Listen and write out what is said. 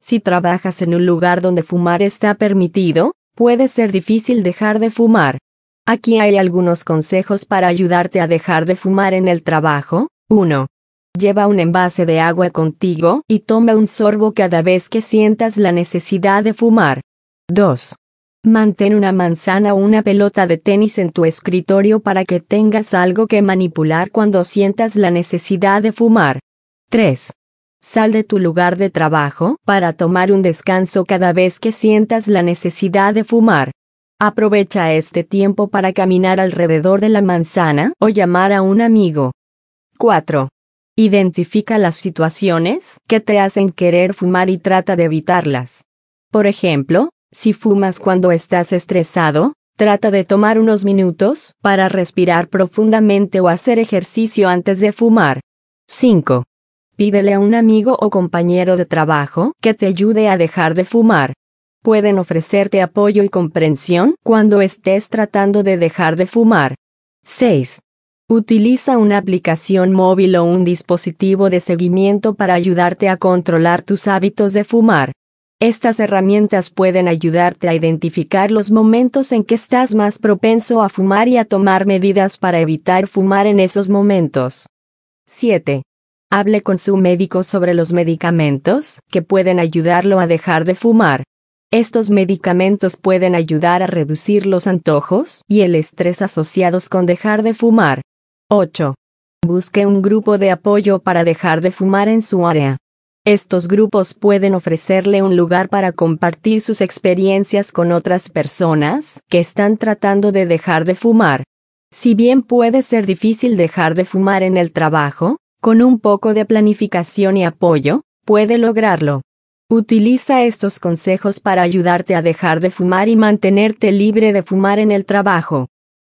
Si trabajas en un lugar donde fumar está permitido, puede ser difícil dejar de fumar. Aquí hay algunos consejos para ayudarte a dejar de fumar en el trabajo. 1. Lleva un envase de agua contigo y toma un sorbo cada vez que sientas la necesidad de fumar. 2. Mantén una manzana o una pelota de tenis en tu escritorio para que tengas algo que manipular cuando sientas la necesidad de fumar. 3. Sal de tu lugar de trabajo para tomar un descanso cada vez que sientas la necesidad de fumar. Aprovecha este tiempo para caminar alrededor de la manzana o llamar a un amigo. 4. Identifica las situaciones que te hacen querer fumar y trata de evitarlas. Por ejemplo, si fumas cuando estás estresado, trata de tomar unos minutos para respirar profundamente o hacer ejercicio antes de fumar. 5. Pídele a un amigo o compañero de trabajo que te ayude a dejar de fumar. Pueden ofrecerte apoyo y comprensión cuando estés tratando de dejar de fumar. 6. Utiliza una aplicación móvil o un dispositivo de seguimiento para ayudarte a controlar tus hábitos de fumar. Estas herramientas pueden ayudarte a identificar los momentos en que estás más propenso a fumar y a tomar medidas para evitar fumar en esos momentos. 7. Hable con su médico sobre los medicamentos que pueden ayudarlo a dejar de fumar. Estos medicamentos pueden ayudar a reducir los antojos y el estrés asociados con dejar de fumar. 8. Busque un grupo de apoyo para dejar de fumar en su área. Estos grupos pueden ofrecerle un lugar para compartir sus experiencias con otras personas que están tratando de dejar de fumar. Si bien puede ser difícil dejar de fumar en el trabajo, con un poco de planificación y apoyo, puede lograrlo. Utiliza estos consejos para ayudarte a dejar de fumar y mantenerte libre de fumar en el trabajo.